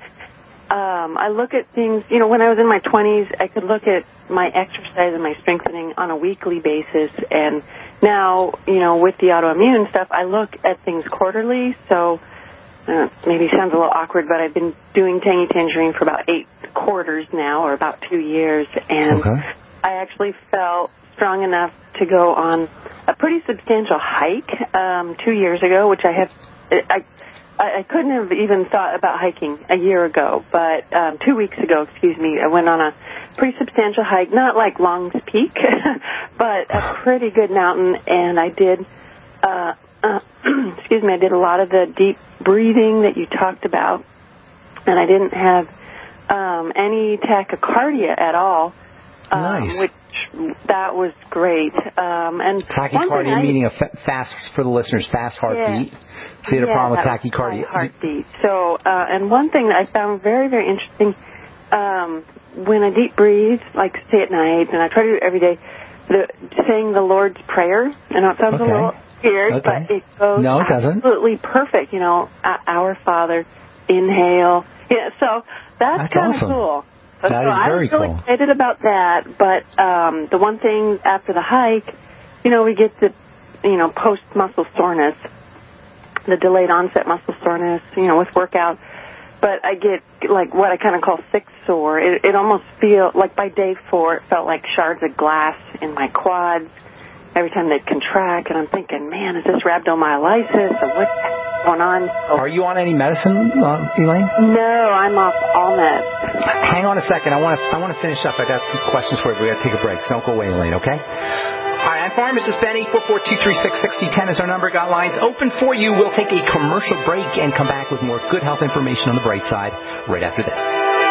um, I look at things. You know, when I was in my twenties, I could look at my exercise and my strengthening on a weekly basis, and now, you know, with the autoimmune stuff, I look at things quarterly. So. Uh, maybe sounds a little awkward, but I've been doing Tangy Tangerine for about eight quarters now, or about two years, and okay. I actually felt strong enough to go on a pretty substantial hike um, two years ago, which I have, I, I couldn't have even thought about hiking a year ago, but um, two weeks ago, excuse me, I went on a pretty substantial hike, not like Long's Peak, but a pretty good mountain, and I did. Uh, Uh, excuse me, I did a lot of the deep breathing that you talked about, and I didn't have um, any tachycardia at all, um, nice. which that was great. Um, and tachycardia I, meaning a fa- fast, for the listeners, fast heartbeat. Yeah, so you had a yeah, problem with that tachycardia. Was my heartbeat. So, uh, and one thing that I found very, very interesting, um, when I deep breathe, like say at night, and I try to do it every day, the, saying the Lord's Prayer, I know it sounds okay. a little weird, okay. but it goes no, it doesn't. absolutely perfect. You know, Our Father, inhale. Yeah, so that's, that's kind of awesome. cool. So, that so is very I was really cool. excited about that, but um, the one thing after the hike, you know, we get the, you know, post-muscle soreness, the delayed onset muscle soreness, you know, with workout. But I get, like, what I kind of call sick sore. It, it almost feels, like by day four, it felt like shards of glass in my quads every time they'd contract. And I'm thinking, man, is this rhabdomyolysis or what's going on? So, are you on any medicine, uh, Elaine? No, I'm off all meds. Hang on a second. I want to I want to finish up. I got some questions for you. We got to take a break, so don't go away, Elaine, okay? All right, I'm Pharmacist Ben. eight four four, two three six, six zero one zero is our number. Got lines open for you. We'll take a commercial break and come back with more good health information on the bright side right after this.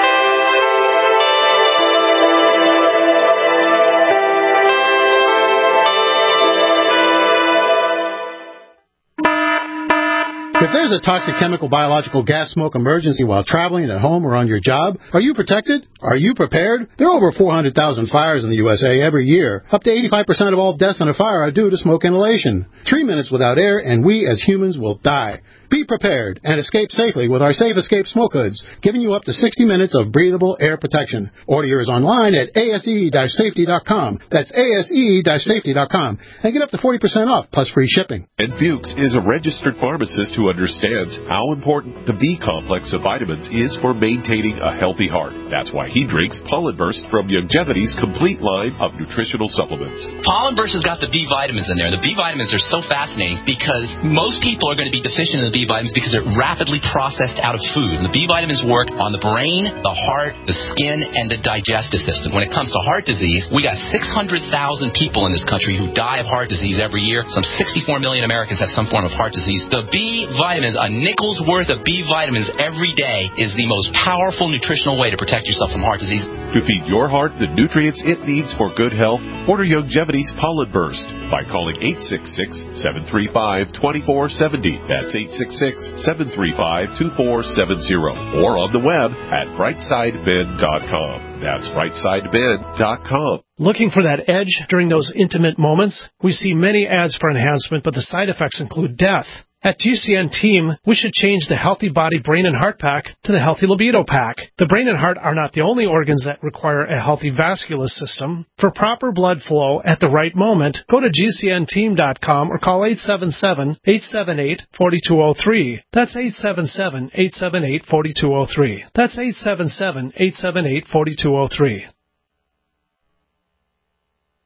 If there's a toxic chemical, biological, gas, smoke emergency while traveling at home or on your job, are you protected? Are you prepared? There are over four hundred thousand fires in the U S A every year. Up to eighty-five percent of all deaths in a fire are due to smoke inhalation. Three minutes without air and we as humans will die. Be prepared and escape safely with our Safe Escape Smoke Hoods, giving you up to sixty minutes of breathable air protection. Order yours online at A S E safety dot com. That's A S E safety dot com. And get up to forty percent off, plus free shipping. Ed Fuchs is a registered pharmacist who understands how important the B complex of vitamins is for maintaining a healthy heart. That's why he drinks Pollen Burst from Youngevity's complete line of nutritional supplements. Pollen Burst has got the B vitamins in there. The B vitamins are so fascinating because most people are going to be deficient in the B vitamins because they're rapidly processed out of food. And the B vitamins work on the brain, the heart, the skin, and the digestive system. When it comes to heart disease, we got six hundred thousand people in this country who die of heart disease every year. Some sixty-four million Americans have some form of heart disease. The B vitamins, a nickel's worth of B vitamins every day, is the most powerful nutritional way to protect yourself from heart disease. To feed your heart the nutrients it needs for good health, order Youngevity's Pollen Burst by calling eight six six, seven three five, two four seven zero. That's eight six six, seven three five, two four seven zero. Or on the web at brightside ben dot com. That's brightside ben dot com. Looking for that edge during those intimate moments? We see many ads for enhancement, but the side effects include death. At G C N Team, we should change the Healthy Body Brain and Heart Pack to the Healthy Libido Pack. The brain and heart are not the only organs that require a healthy vascular system. For proper blood flow at the right moment, go to G C N team dot com or call eight seven seven, eight seven eight, four two zero three. That's eight seven seven, eight seven eight, four two zero three. That's eight seven seven, eight seven eight, four two zero three.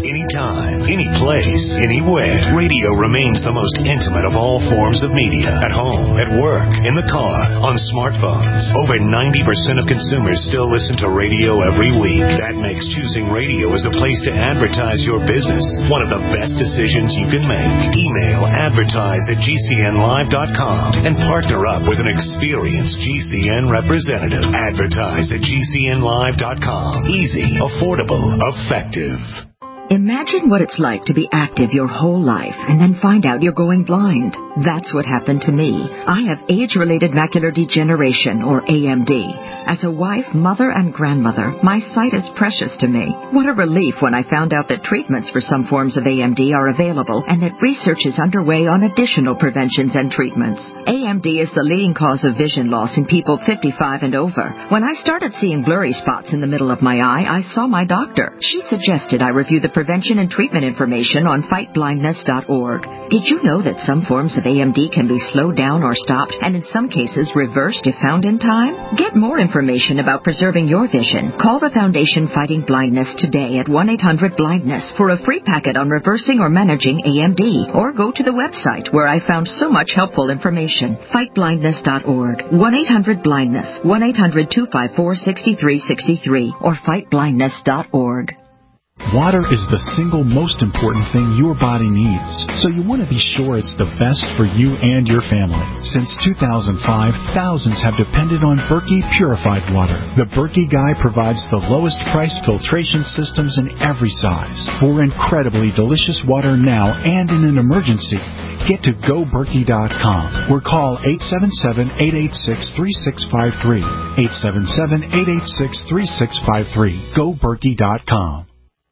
Anytime, any place, anywhere. Radio remains the most intimate of all forms of media. At home, at work, in the car, on smartphones. Over ninety percent of consumers still listen to radio every week. That makes choosing radio as a place to advertise your business one of the best decisions you can make. Email advertise at G C N live dot com and partner up with an experienced G C N representative. Advertise at G C N live dot com. Easy, affordable, effective. Imagine what it's like to be active your whole life and then find out you're going blind. That's what happened to me. I have age-related macular degeneration, or A M D. As a wife, mother, and grandmother, my sight is precious to me. What a relief when I found out that treatments for some forms of A M D are available and that research is underway on additional preventions and treatments. A M D is the leading cause of vision loss in people fifty-five and over. When I started seeing blurry spots in the middle of my eye, I saw my doctor. She suggested I review the prevention and treatment information on fight blindness dot org. Did you know that some forms of A M D can be slowed down or stopped, and in some cases reversed if found in time? Get more information about preserving your vision. Call the Foundation Fighting Blindness today at one eight hundred blindness for a free packet on reversing or managing A M D, or go to the website where I found so much helpful information. fight blindness dot org, one eight hundred blindness, one eight hundred two five four six three six three, or fight blindness dot org. Water is the single most important thing your body needs, so you want to be sure it's the best for you and your family. Since two thousand five, thousands have depended on Berkey Purified Water. The Berkey Guy provides the lowest priced filtration systems in every size for incredibly delicious water now and in an emergency. Get to go berkey dot com or call eight seven seven, eight eight six, three six five three, eight seven seven, eight eight six, three six five three. go berkey dot com.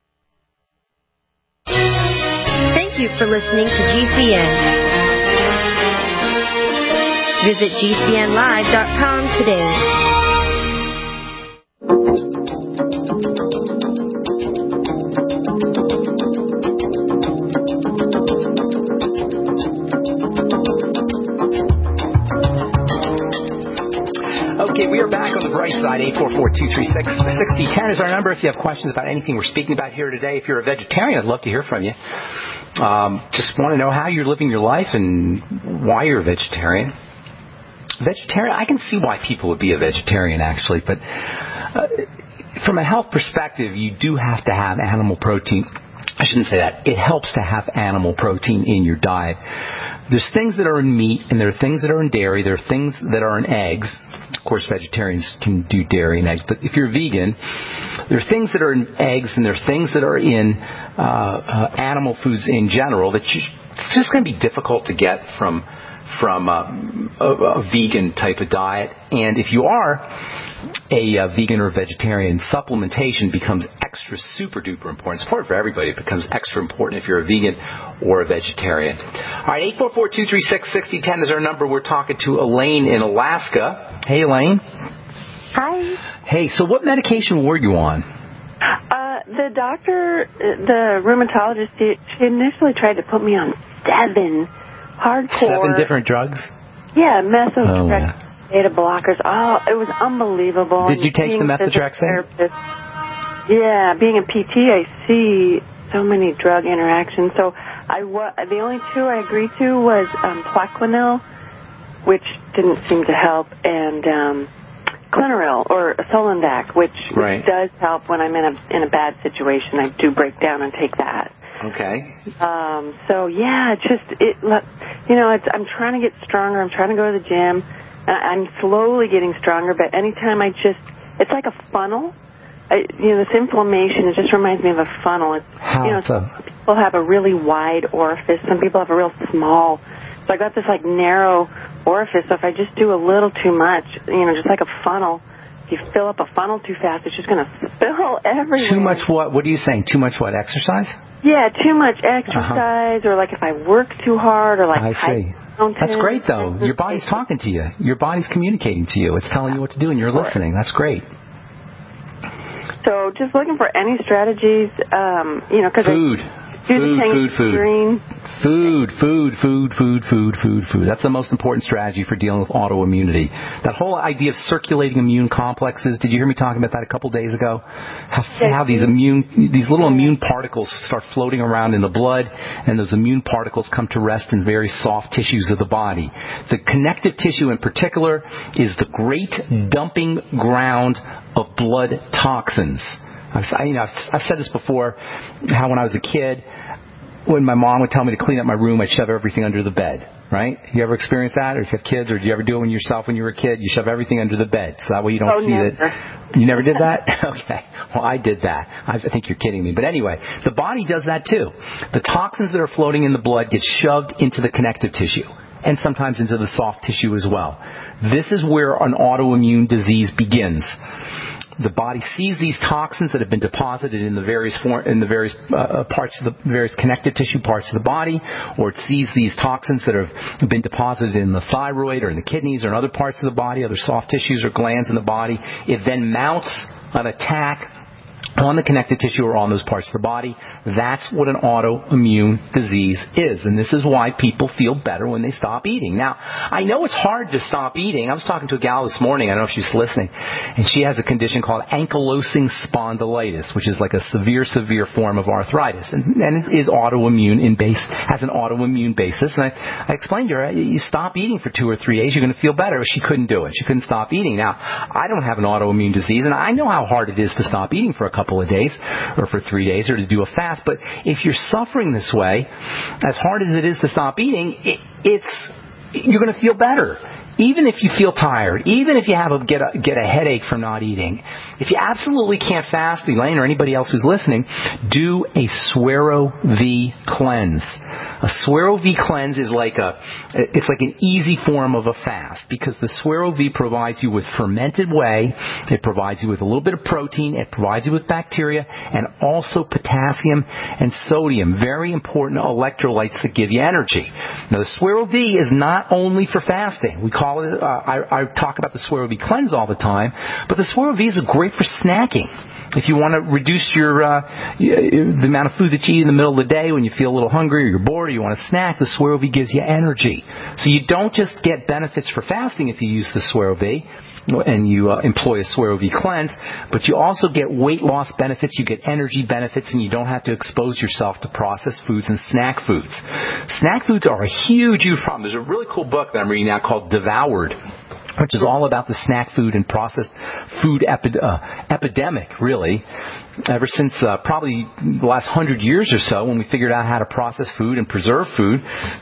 Thank you for listening to G C N. Visit G C N live dot com today. Okay, we are back on the bright side. eight four four, two three six, six zero one zero is our number. If you have questions about anything we're speaking about here today, if you're a vegetarian, I'd love to hear from you. Um, just want to know how you're living your life and why you're a vegetarian. Vegetarian, I can see why people would be a vegetarian, actually, but uh, from a health perspective, you do have to have animal protein. I shouldn't say that. It helps to have animal protein in your diet. There's things that are in meat, and there are things that are in dairy. There are things that are in eggs. Of course, vegetarians can do dairy and eggs, but if you're vegan, there are things that are in eggs, and there are things that are in uh, uh, animal foods in general that you, it's just going to be difficult to get from from uh, a, a vegan type of diet. And if you are a uh, vegan or vegetarian, supplementation becomes extra super duper important. It's important for everybody. It becomes extra important if you're a vegan or a vegetarian. All right, eight four four, two three six, six zero one zero is our number. We're talking to Elaine in Alaska. Hey, Elaine. Hi. Hey, so what medication were you on? Uh, the doctor, the rheumatologist, she initially tried to put me on seven hardcore. Seven different drugs? Yeah, methotrexate. Oh, yeah. Beta blockers. Oh, it was unbelievable. Did you take the methotrexate? Yeah, being a P T, I see so many drug interactions. So I wa- the only two I agreed to was um, Plaquenil, which didn't seem to help, and um, Clinaril or Solandac, which, right. which does help when I'm in a in a bad situation. I do break down and take that. Okay. Um, so yeah, it's just it. You know, it's, I'm trying to get stronger. I'm trying to go to the gym. I'm slowly getting stronger, but anytime I just, it's like a funnel. I, you know, this inflammation, it just reminds me of a funnel. It's, How you know, so? Some people have a really wide orifice. Some people have a real small. So I got this like narrow orifice. So if I just do a little too much, you know, just like a funnel, if you fill up a funnel too fast, it's just going to spill everywhere. Too much what? What are you saying? Too much what? Exercise? Yeah, too much exercise, uh-huh. or like if I work too hard, or like I see. That's great, though. Your body's talking to you. Your body's communicating to you. It's telling you what to do, and you're listening. That's great. So just looking for any strategies, um, you know, because food. I, Do food, the food, food. green. Food, food, food, food, food, food, food. That's the most important strategy for dealing with autoimmunity. That whole idea of circulating immune complexes, did you hear me talking about that a couple days ago? How, how these immune, these little immune particles start floating around in the blood, and those immune particles come to rest in very soft tissues of the body. The connective tissue in particular is the great dumping ground of blood toxins. I've, you know, I've, I've said this before, how when I was a kid, when my mom would tell me to clean up my room, I'd shove everything under the bed, right? You ever experience that? Or if you have kids, or did you ever do it when yourself when you were a kid? You shove everything under the bed, so that way you don't oh, see never. it. You never did that? Okay. Well, I did that. I think you're kidding me. But anyway, the body does that too. The toxins that are floating in the blood get shoved into the connective tissue, and sometimes into the soft tissue as well. This is where an autoimmune disease begins. The body sees these toxins that have been deposited in the various form, in the various uh, parts of the various connective tissue parts of the body, or it sees these toxins that have been deposited in the thyroid or in the kidneys or in other parts of the body, other soft tissues or glands in the body. It then mounts an attack on the connective tissue or on those parts of the body. That's what an autoimmune disease is. And this is why people feel better when they stop eating. Now, I know it's hard to stop eating. I was talking to a gal this morning, I don't know if she's listening, and she has a condition called ankylosing spondylitis, which is like a severe, severe form of arthritis. And, and it is autoimmune in base, has an autoimmune basis. And I, I explained to her, you stop eating for two or three days, you're going to feel better. She couldn't do it. She couldn't stop eating. Now, I don't have an autoimmune disease, and I know how hard it is to stop eating for a couple of days or for three days or to do a fast. But if you're suffering this way, as hard as it is to stop eating, it, it's you're going to feel better. Even if you feel tired, even if you have a get a get a headache from not eating, if you absolutely can't fast, Elaine or anybody else who's listening, do a Suero V cleanse. A Suero V cleanse is like a, it's like an easy form of a fast, because the Suero V provides you with fermented whey, it provides you with a little bit of protein, it provides you with bacteria, and also potassium and sodium, very important electrolytes that give you energy. Now, the Suero V is not only for fasting. We call it, uh, I, I talk about the Suero V cleanse all the time, but the Suero V is great for snacking. If you want to reduce your uh, the amount of food that you eat in the middle of the day when you feel a little hungry or you're bored or you want to snack, the Suero V gives you energy. So you don't just get benefits for fasting if you use the Suero V and you uh, employ a Suero V cleanse, but you also get weight loss benefits, you get energy benefits, and you don't have to expose yourself to processed foods and snack foods. Snack foods are a huge, huge problem. There's a really cool book that I'm reading now called Devoured, which is all about the snack food and processed food epi- uh, epidemic, really. Ever since uh, probably the last hundred years or so, when we figured out how to process food and preserve food,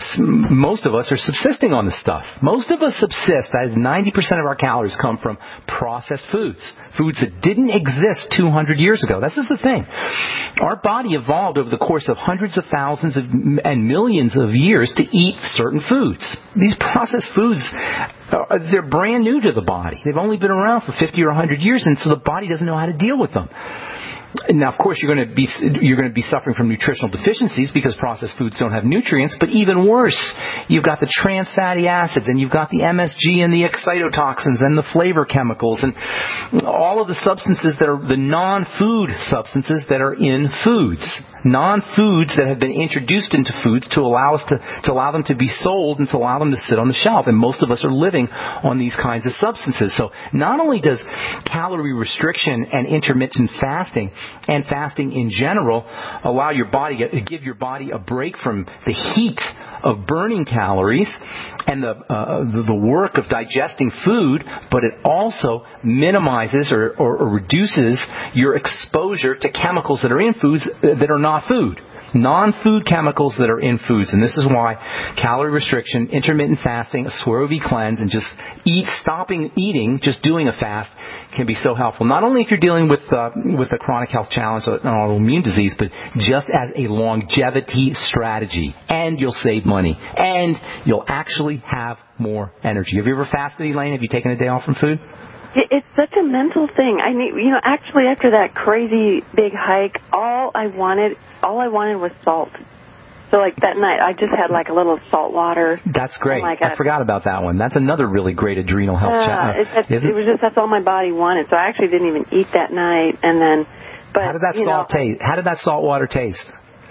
most of us are subsisting on this stuff. Most of us subsist. That is ninety percent of our calories come from processed foods. Foods that didn't exist two hundred years ago. This is the thing. Our body evolved over the course of hundreds of thousands of, and millions of years to eat certain foods. These processed foods, uh, they're brand new to the body. They've only been around for fifty or one hundred years, and so the body doesn't know how to deal with them. Now, of course, you're going to be you're going to be suffering from nutritional deficiencies because processed foods don't have nutrients. But even worse, you've got the trans fatty acids, and you've got the M S G and the excitotoxins and the flavor chemicals and all of the substances that are the non-food substances that are in foods, non-foods that have been introduced into foods to allow us to to allow them to be sold and to allow them to sit on the shelf. And most of us are living on these kinds of substances. So not only does calorie restriction and intermittent fasting and fasting in general allow your body, give your body a break from the heat of burning calories and the, uh, the the work of digesting food, but it also minimizes or, or, or reduces your exposure to chemicals that are in foods that are not food. Non-food chemicals that are in foods. And this is why calorie restriction, intermittent fasting, a Suero V cleanse, and just eat, stopping eating, just doing a fast can be so helpful. Not only if you're dealing with uh, with a chronic health challenge or an autoimmune disease, but just as a longevity strategy. And you'll save money. And you'll actually have more energy. Have you ever fasted, Elaine? Have you taken a day off from food? It's such a mental thing. I need, you know, actually after that crazy big hike, all I wanted, all I wanted was salt. So like that night, I just had like a little salt water. That's great. Oh my God. I forgot about that one. That's another really great adrenal health uh, challenge. It, it was just, that's all my body wanted. So I actually didn't even eat that night. And then, but how did that you salt know, taste? How did that salt water taste?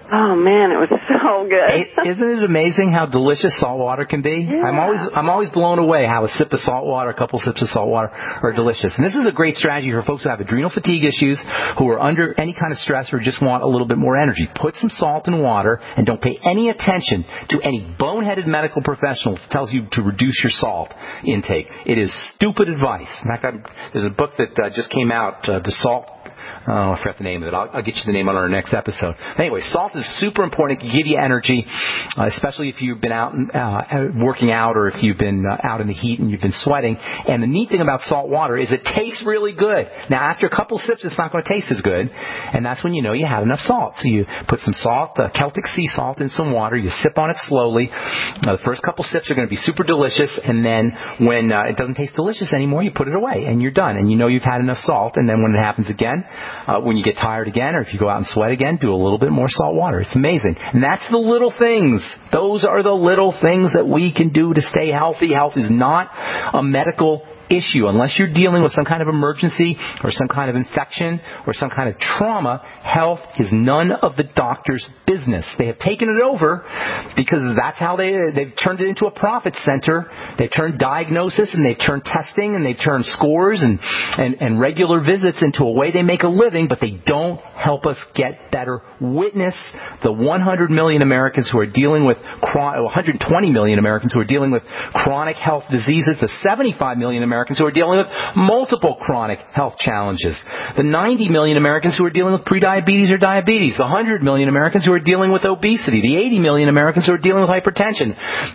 Oh man, it was so good. It, isn't it amazing how delicious salt water can be? Yeah. I'm always I'm always blown away how a sip of salt water, a couple sips of salt water are delicious. And this is a great strategy for folks who have adrenal fatigue issues, who are under any kind of stress or just want a little bit more energy. Put some salt in water and don't pay any attention to any boneheaded medical professional that tells you to reduce your salt intake. It is stupid advice. In fact, I'm, there's a book that uh, just came out, uh, The Salt Oh, I forgot the name of it. I'll, I'll get you the name on our next episode. Anyway, salt is super important. It can give you energy, uh, especially if you've been out uh, working out or if you've been uh, out in the heat and you've been sweating. And the neat thing about salt water is it tastes really good. Now, after a couple sips, it's not going to taste as good, and that's when you know you had enough salt. So you put some salt, uh, Celtic sea salt, in some water. You sip on it slowly. Uh, the first couple sips are going to be super delicious, and then when uh, it doesn't taste delicious anymore, you put it away, and you're done. And you know you've had enough salt, and then when it happens again, Uh, when you get tired again or if you go out and sweat again, do a little bit more salt water. It's amazing. And that's the little things. Those are the little things that we can do to stay healthy. Health is not a medical issue. Unless you're dealing with some kind of emergency or some kind of infection or some kind of trauma, health is none of the doctor's business. They have taken it over because that's how they, they've turned it into a profit center. They've turned diagnosis and they've turned testing and they've turned scores and, and, and regular visits into a way they make a living, but they don't help us get better. Witness the one hundred million Americans who are dealing with, one hundred twenty million Americans who are dealing with chronic health diseases, the seventy-five million Americans who are dealing with multiple chronic health challenges, the ninety million Americans who are dealing with prediabetes or diabetes, the one hundred million Americans who are dealing with obesity, the eighty million Americans who are dealing with hypertension.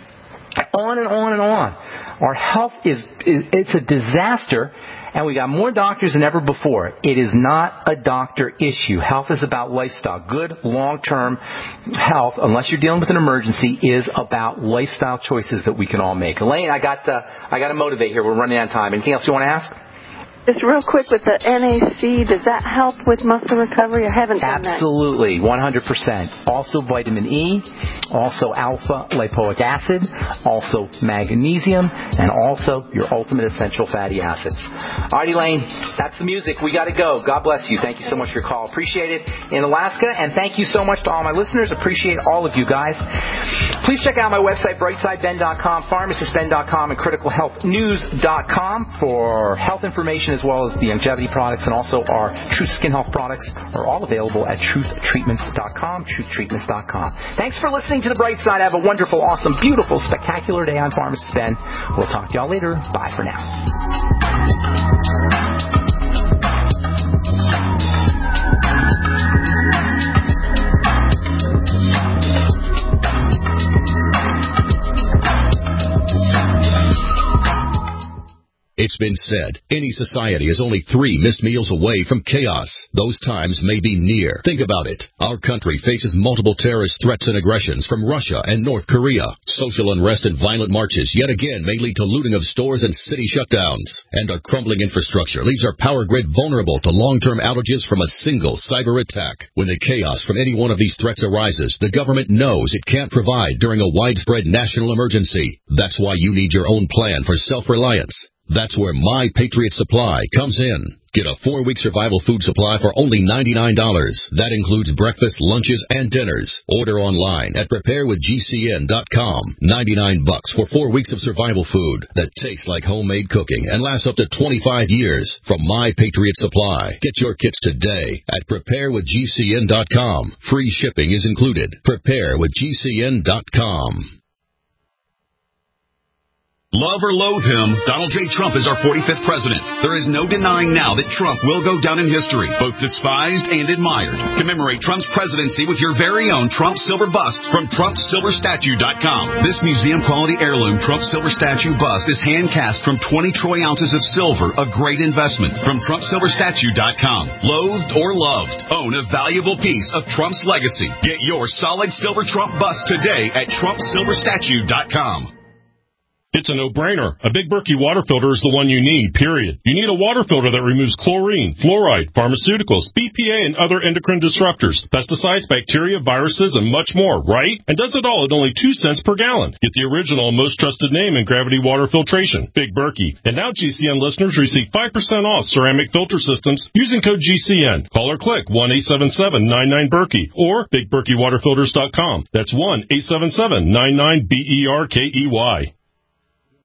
On and on and on. Our health is, is it's a disaster, and we got more doctors than ever before. It is not a doctor issue. Health is about lifestyle. Good long-term health, unless you're dealing with an emergency, is about lifestyle choices that we can all make. Elaine, I got uh, I got to motivate here. We're running out of time. Anything else you want to ask? Just real quick with the N A C, does that help with muscle recovery? I haven't done that. Absolutely, one hundred percent. Also vitamin E, also alpha lipoic acid, also magnesium, and also your ultimate essential fatty acids. All right, Elaine, that's the music. We got to go. God bless you. Thank you so much for your call. Appreciate it in Alaska, and thank you so much to all my listeners. Appreciate all of you guys. Please check out my website, brightside ben dot com, pharmacist ben dot com, and critical health news dot com for health information, as well as the longevity products, and also our Truth Skin Health products are all available at truth treatments dot com, truth treatments dot com. Thanks for listening to The Bright Side. Have a wonderful, awesome, beautiful, spectacular day. I'm Pharmacist Ben. We'll talk to y'all later. Bye for now. It's been said, any society is only three missed meals away from chaos. Those times may be near. Think about it. Our country faces multiple terrorist threats and aggressions from Russia and North Korea. Social unrest and violent marches yet again may lead to looting of stores and city shutdowns. And our crumbling infrastructure leaves our power grid vulnerable to long-term outages from a single cyber attack. When the chaos from any one of these threats arises, the government knows it can't provide during a widespread national emergency. That's why you need your own plan for self-reliance. That's where My Patriot Supply comes in. Get a four-week survival food supply for only ninety-nine dollars. That includes breakfast, lunches, and dinners. Order online at prepare with G C N dot com. ninety-nine bucks for four weeks of survival food that tastes like homemade cooking and lasts up to twenty-five years from My Patriot Supply. Get your kits today at prepare with G C N dot com. Free shipping is included. prepare with G C N dot com. Love or loathe him, Donald J. Trump is our forty-fifth president. There is no denying now that Trump will go down in history, both despised and admired. Commemorate Trump's presidency with your very own Trump Silver Bust from Trump Silver Statue dot com. This museum-quality heirloom Trump Silver Statue bust is hand-cast from twenty troy ounces of silver, a great investment. From Trump Silver Statue dot com. Loathed or loved, own a valuable piece of Trump's legacy. Get your solid silver Trump bust today at Trump Silver Statue dot com. It's a no-brainer. A Big Berkey water filter is the one you need, period. You need a water filter that removes chlorine, fluoride, pharmaceuticals, B P A, and other endocrine disruptors, pesticides, bacteria, viruses, and much more, right? And does it all at only two cents per gallon. Get the original and most trusted name in gravity water filtration, Big Berkey. And now G C N listeners receive five percent off ceramic filter systems using code G C N. Call or click one eight seven seven nine nine Berkey or big berkey water filters dot com. That's one eight seven seven nine nine B E R K E Y.